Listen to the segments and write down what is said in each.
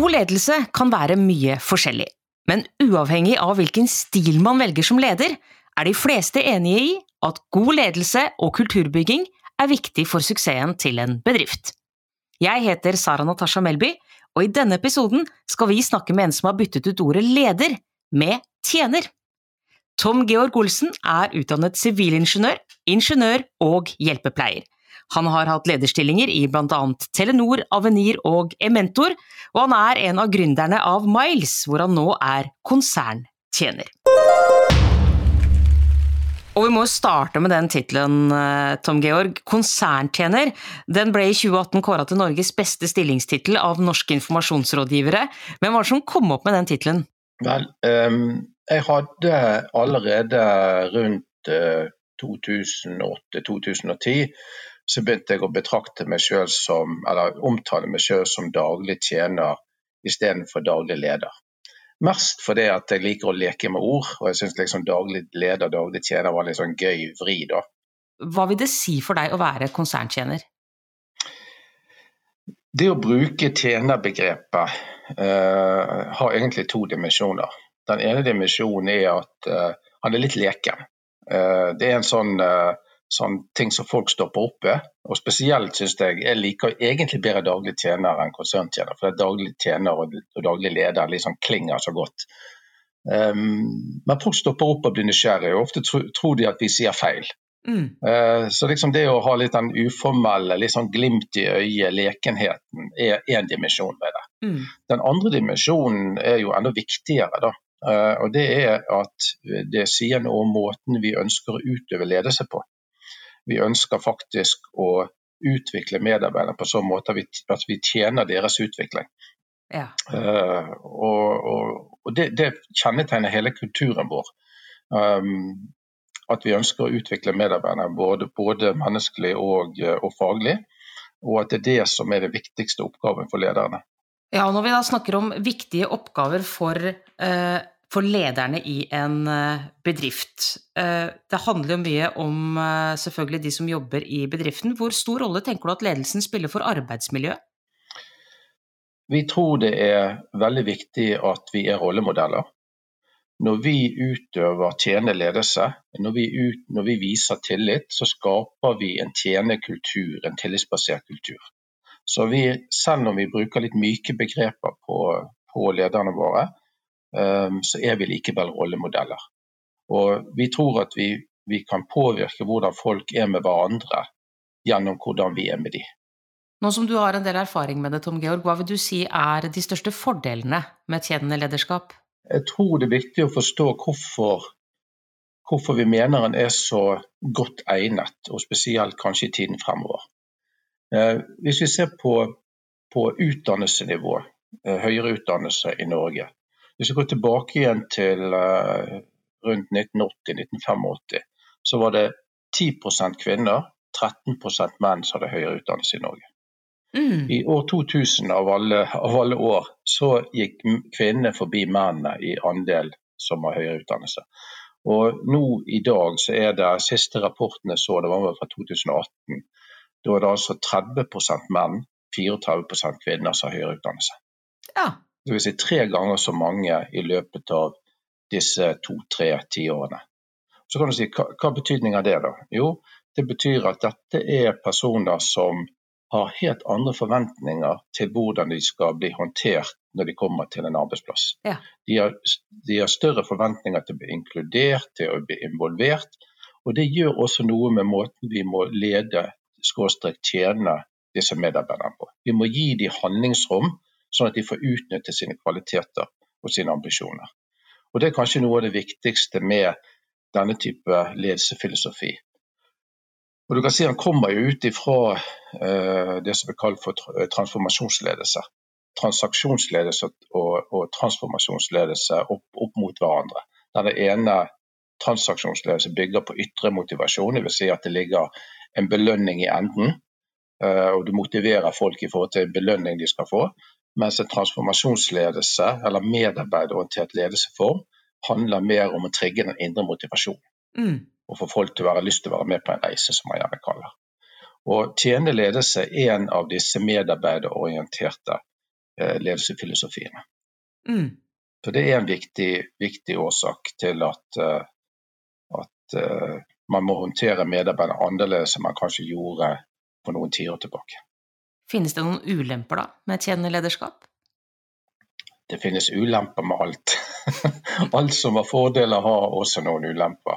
God ledelse kan være mye forskjellig, men uavhengig av hvilken stil man velger som leder, de fleste enige i at god ledelse og kulturbygging viktig for suksessen til en bedrift. Jeg heter Sara Natasha Melby, og i denne episoden skal vi snakke med en som har byttet ut ordet leder med tjener. Tom Georg Olsen utdannet sivilingeniør, ingeniør og hjelpepleier. Han har hatt lederstillinger i blant annet Telenor, Avenir og Ementor, og han en av gründerne av Miles, hvor han nå konserntjener. Og vi må starte med den titlen, Tom Georg. Konserntjener, den ble i 2018 kåret til Norges beste stillingstitel av norske informasjonsrådgivere. Hvem var det som kom opp med den titlen? Vel, jeg hadde allerede rundt 2008-2010 så begynte jeg å betrakte meg selv som, eller omtale meg selv som daglig tjener I stedet for daglig leder. Mest fordi at jeg liker å leke med ord, og jeg synes liksom daglig leder, daglig tjener var litt sånn gøy vri da. Hva vil det si for deg å være konserntjener? Det å bruke tjenerbegrepet har egentlig to dimensjoner. Den ene dimensjonen at han litt leken. Det en sånn ting som folk stopper opp ved, og spesielt synes jeg liker egentlig bedre daglig tjener enn konserntjener, for daglig tjener og daglig leder liksom klinger så godt. Men folk stopper opp og blir nysgjerrige, og ofte tror de at vi sier feil. Så liksom det å ha litt den uformelle, litt sånn glimt I øyet, lekenheten, en dimensjon med det. Den andre dimensjonen jo enda viktigere da, og det at det sier noe om måten vi ønsker å utøve ledelse på. Vi ønsker faktisk å utvikle medarbeidere på sånn måte at vi tjener deres utvikling. Ja. Og det kjennetegner hele kulturen vår. At vi ønsker å utvikle medarbeidere både menneskelig og faglig, og at det som det viktigste oppgaven for lederne. Ja, og når vi da snakker om viktige oppgaver for lederne I en bedrift. Det handler jo mye om selvfølgelig de som jobber I bedriften. Hvor stor rolle tenker du at ledelsen spiller for arbeidsmiljø? Vi tror det veldig viktig at vi rollemodeller. Når vi utøver tjenerledelse, når vi viser tillit, så skaper vi en tjenerkultur, en tillitsbasert kultur. Så selv om vi bruker litt myke begreper på lederne våre, så vi likevel rollemodeller. Og vi tror at vi kan påvirke hvordan folk med hverandre gjennom hvordan vi med dem. Nå som du har en del erfaring med det, Tom Georg, hva vil du si de største fordelene med tjenende lederskap? Jeg tror det viktig å forstå hvorfor vi mener han så godt egnet, og spesielt kanskje I tiden fremover. Hvis vi ser på utdannelsenivå, høyere utdannelse I Norge, hvis vi går tilbake igjen til rundt 1980-1985, så var det 10% kvinner, 13% menn som hadde høyere utdannelse I Norge. I år 2000 av alle år, så gikk kvinnene forbi mennene I andel som har høyere utdannelse. Og nå I dag så det siste rapportene så, det var fra 2018, da det altså 30% menn, 34% kvinner som har høyere utdannelse. Ja. Det vil si 3 ganger så mange I løpet av disse 2-3-10 årene. Så kan du si, hva betydning det da? Jo, det betyr at dette personer som har helt andre forventninger til hvordan de skal bli håndtert når de kommer til en arbeidsplass. Ja. De har større forventninger til å bli inkludert, til å bli involvert, og det gjør også noe med måten vi må lede, tjene disse medarbeiderne på. Vi må gi dem handlingsrom, sånn at de får utnytte sine kvaliteter og sine ambisjoner. Og det kanskje noe av det viktigste med denne type ledelsesfilosofi. Og du kan si han kommer jo ut ifra det som kalt for transformasjonsledelse. Transaksjonsledelse og transformasjonsledelse opp mot hverandre. Der det ene transaksjonsledelse bygger på ytre motivasjon, det vil si at det ligger en belønning I enden, og du motiverer folk I forhold til en belønning de skal få, mens en transformasjonsledelse, eller medarbeiderorientert ledelseform, handler mer om å trigge den indre motivasjonen. Og få folk til å lyst til å være med på en reise, som man gjerne kaller. Og tjenende ledelse en av disse medarbeiderorienterte ledelsesfilosofiene. Så det en viktig årsak til at man må håndtere medarbeidere annerledes enn man kanskje gjorde for noen tiår tilbake. Finnes det noen ulemper da med tjenende lederskap? Det finnes ulemper med alt. Alt som har fordeler har også noen ulemper.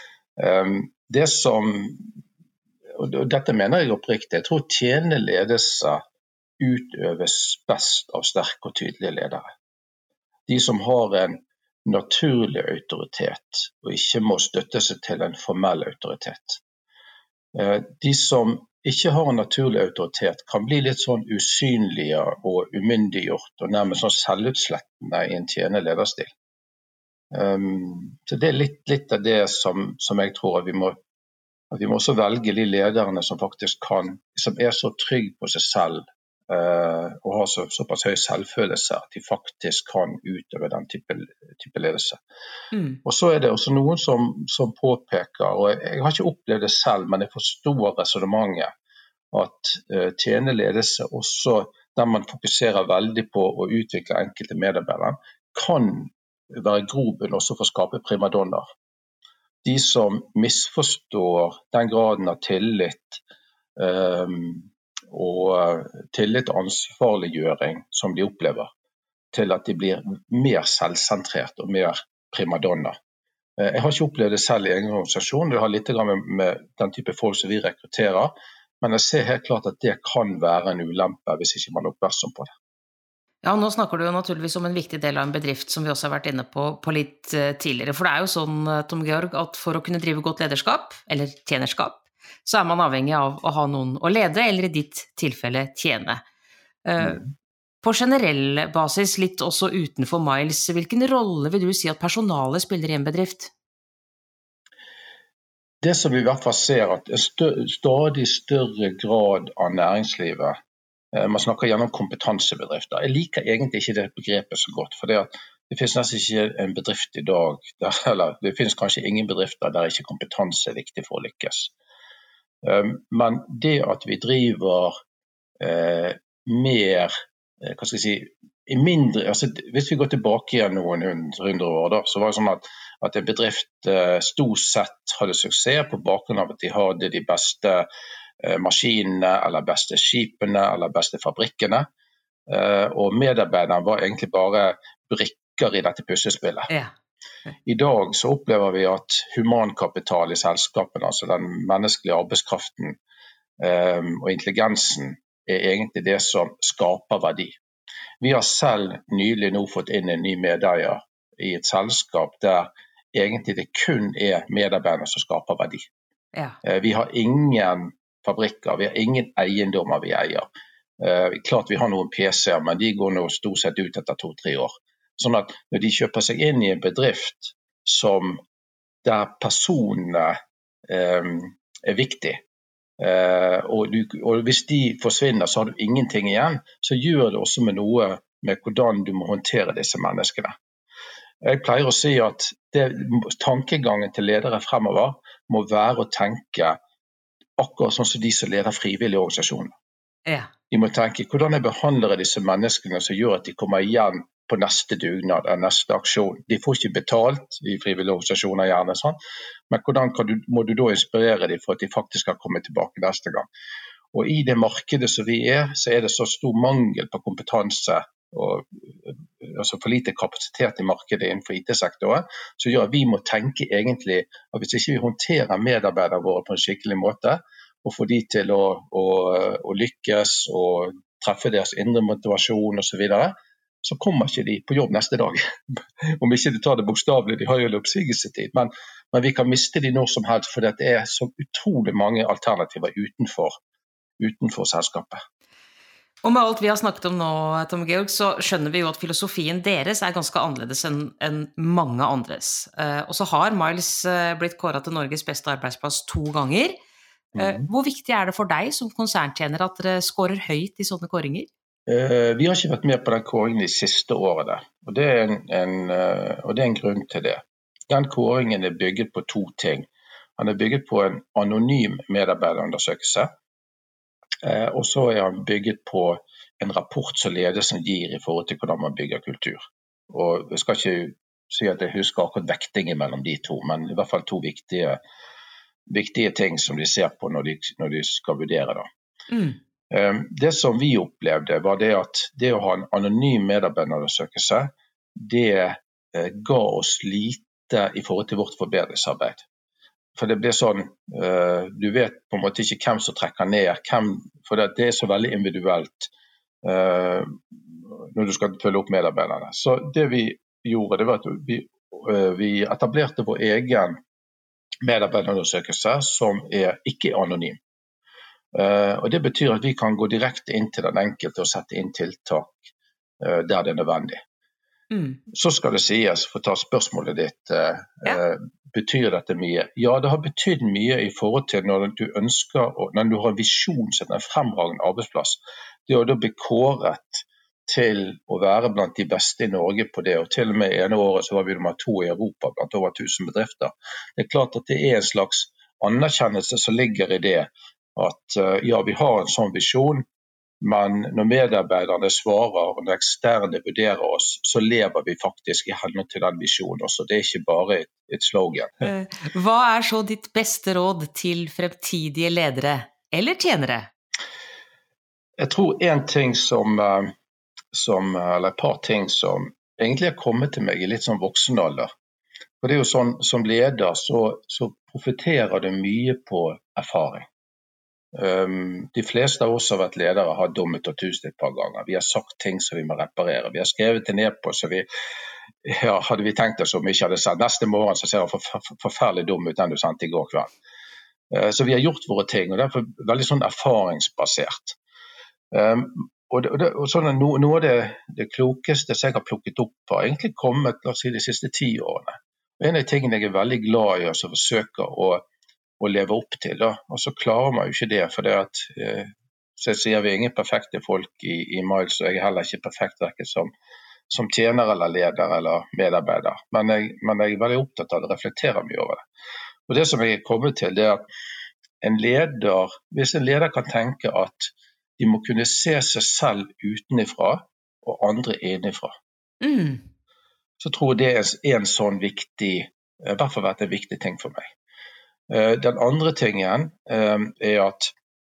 Og dette mener jeg oppriktig, jeg tror tjenende ledelse utøves best av sterke og tydelige ledere. De som har en naturlig autoritet, og ikke må støtte seg til en formell autoritet. De som ikke har en naturlig autoritet, kan bli litt sånn usynlige og umyndiggjort, og nærmest sånn selvutslettende i en tjenende lederstil. Så det litt av det som jeg tror at vi må også velge de lederne som faktisk som så trygg på seg selv, og har såpass høy selvfølelse at de faktisk kan utøve den type ledelse. Og så det også noen som påpeker, og jeg har ikke opplevd det selv, men jeg forstår resonemanget, at tjenende ledelse også, der man fokuserer veldig på å utvikle enkelte medarbeidere, kan være grobunn også for å skape primadonner. De som misforstår den graden av tillit, og tillit og ansvarliggjøring som de opplever, til at de blir mer selvsentrert og mer primadonna. Jeg har ikke opplevd det selv i egen organisasjon, det har litt med den type folk som vi rekrutterer, men jeg ser helt klart at det kan være en ulempe hvis ikke man er oppmerksom på det. Ja, nå snakker du jo naturligvis om en viktig del av en bedrift som vi også har vært inne på litt tidligere, for det jo sånn, Tom Georg, at for å kunne drive godt lederskap, eller tjenerskap, så man avhengig av å ha noen å lede, eller i ditt tilfelle tjene. På generell basis, litt også utenfor Miles, hvilken rolle vil du si at personalet spiller i en bedrift? Det som vi i hvert fall ser, at en stadig større grad av næringslivet, man snakker gjerne om kompetansebedrifter. Jeg liker egentlig ikke det begrepet så godt, for det finnes nesten ikke en bedrift i dag, eller det finnes kanskje ingen bedrifter der ikke kompetanse er viktig for å lykkes. Men det at vi driver mer, hva skal jeg si, i mindre, altså hvis vi går tilbake igjen noen 100 år da, så var det sånn at en bedrift stort sett hadde suksess på bakgrunn av at de hadde de beste maskinene, eller beste skipene, eller beste fabrikkene, og medarbeiderne var egentlig bare brikker i dette puslespillet. Ja. I dag så opplever vi at humankapital i selskapene, altså den menneskelige arbeidskraften og intelligensen, egentlig det som skaper verdi. Vi har selv nylig nå fått inn en ny medeier i et selskap der egentlig det kun medarbeidere som skaper verdi. Ja. Vi har ingen fabrikker, vi har ingen eiendommer vi eier. Klart vi har noen PC-er, men de går nå stort sett ut etter 2-3 år. Sånn at når de kjøper seg inn i en bedrift der personene viktig, og hvis de forsvinner så har du ingenting igjen, så gjør det også med noe med hvordan du må håndtere disse menneskene. Jeg pleier å si at tankegangen til ledere fremover må være å tenke akkurat sånn som de som leder frivillige organisasjoner. Ja. De må tenke hvordan jeg behandler disse menneskene som gjør at de kommer igjen på neste dugnad, neste aksjon. De får ikke betalt i frivillige organisasjoner gjerne, sånn. Men hvordan må du da inspirere dem for at de faktisk skal komme tilbake neste gang? Og i det markedet som vi så det så stor mangel på kompetanse, og altså for lite kapasitet i markedet innenfor IT-sektoren, så gjør at vi må tenke egentlig at hvis ikke vi håndterer medarbeidere våre på en skikkelig måte, og få de til å lykkes og treffe deres indre motivasjon og så videre, så kommer ikke de på jobb neste dag. Om ikke de tar det bokstavlig, de har jo oppsigelsetid, men vi kan miste de når som helst, for det så utrolig mange alternativer utenfor selskapet. Og med alt vi har snakket om nå, Tom Georg, så skjønner vi jo at filosofien deres ganske annerledes enn mange andres. Og så har Miles blitt kåret til Norges beste arbeidsplass 2 ganger. Hvor viktig det for deg som konserntjener at dere scorer høyt i sånne kåringer? Vi har ikke vært med på den kåringen de siste årene, og det en grunn til det. Den kåringen bygget på 2 ting. Han bygget på en anonym medarbeiderundersøkelse, og så han bygget på en rapport som ledelsen gir I forhold til hvordan man bygger kultur. Og jeg skal ikke si at jeg husker akkurat vektingen mellom de to, men I hvert fall to viktige ting som de ser på når de skal vurdere da. Det som vi opplevde var det at det å ha en anonym medarbeiderundersøkelse, det ga oss lite I forhold til vårt forbedringsarbeid. For det blir sånn, du vet på en måte ikke hvem som trekker ned, for det så veldig individuelt når du skal følge opp medarbeiderne. Så det vi gjorde, det var at vi etablerte vår egen medarbeiderundersøkelse som ikke anonym. Og det betyr at vi kan gå direkte inn til den enkelte og sette inn tiltak der det nødvendig. Så skal det sies, for å ta spørsmålet ditt, betyr dette mye? Ja, det har betydd mye I forhold til når du ønsker, når du har visjon til en fremragende arbeidsplass, det å da bli kåret til å være blant de beste I Norge på det, og til og med ene året så var vi nummer 2 I Europa blant over 1000 bedrifter. Det klart at det en slags anerkjennelse som ligger I det, at ja, vi har en sånn visjon, men når medarbeiderne svarer og når eksterne vurderer oss, så lever vi faktisk I henhold til den visjonen også. Det ikke bare et slogan. Hva så ditt beste råd til fremtidige ledere eller tjenere? Jeg tror et par ting som egentlig har kommet til meg I litt sånn voksen alder. For det jo sånn, som leder så profiterer du mye på erfaring. De fleste av oss har vært ledere har dummet og tust et par ganger. Vi har sagt ting som vi må reparere. Vi har skrevet det ned på, så hadde vi tenkt oss om vi ikke hadde sett. Neste morgen så ser det forferdelig dum ut enn du sendte I går kveld. Så vi har gjort våre ting, og det veldig sånn erfaringsbasert. Og sånn, noe av det klokeste som jeg har plukket opp har egentlig kommet, la oss si, de siste 10 årene. Og en av de tingene jeg veldig glad I, og forsøker å leve opp til, da. Og så klarer man jo ikke det, for det at, så jeg sier vi ingen perfekte folk I Miles, og jeg heller ikke perfekt hverken som tjener eller leder eller medarbeider. Men jeg veldig opptatt av det, reflekterer mye over det. Og det som jeg kommet til, det at hvis en leder kan tenke at de må kunne se seg selv utenifra og andre innifra, så tror jeg det en sånn viktig, I hvert fall vært en viktig ting for meg. Den andre tingen at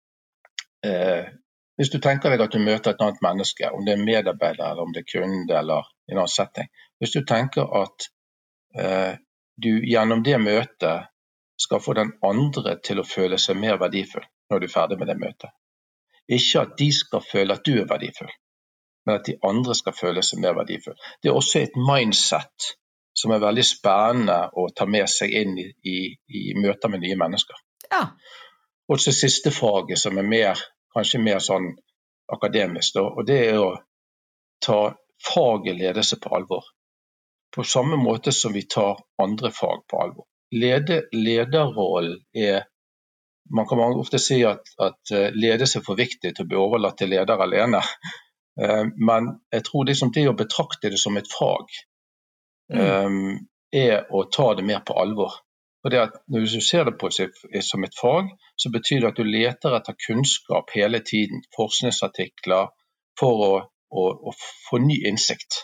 hvis du tenker deg at du møter et annet menneske, om det medarbeider eller om det kunde eller I en annen setting, hvis du tenker at du gjennom det møtet skal få den andre til å føle seg mer verdifull når du ferdig med det møtet. Ikke at de skal føle at du verdifull, men at de andre skal føle seg mer verdifull. Det også et mindset som veldig spennende å ta med seg inn I møter med nye mennesker. Ja. Og så siste faget som kanskje mer sånn akademisk, og det å ta faget ledelse på alvor. På samme måte som vi tar andre fag på alvor. Lederrollen man kan ofte si at ledelse for viktig til å bli overlatt til leder alene, men jeg tror liksom det å betrakte det som et fag, å ta det mer på alvor. For det at når du ser det på som et fag, så betyr det at du leter etter kunnskap hele tiden, forskningsartikler, for å få ny innsikt.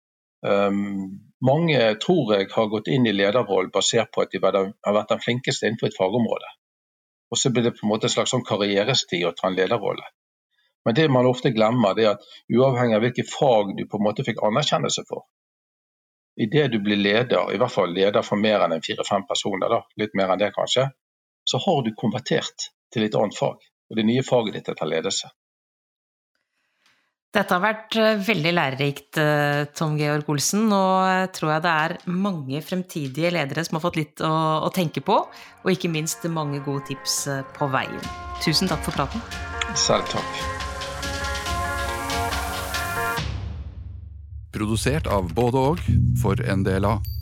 Mange tror jeg har gått inn I lederroll basert på at de har vært den flinkeste innenfor et fagområde. Og så blir det på en måte en slags sånn karrierestig å ta en lederrolle. Men det man ofte glemmer, det at uavhengig av hvilke fag du på en måte fikk anerkjennelse for, I det du blir leder, I hvert fall leder for mer enn 4-5 personer, da, litt mer enn det kanskje, så har du konvertert til et annet fag, og det nye faget ditt ta ledelse. Dette har vært veldig lærerikt, Tom Georg Olsen, og tror jeg det mange fremtidige ledere som har fått litt å tenke på, og ikke minst mange gode tips på veien. Tusen takk for praten. Selv takk. Produsert av både og for NDLA.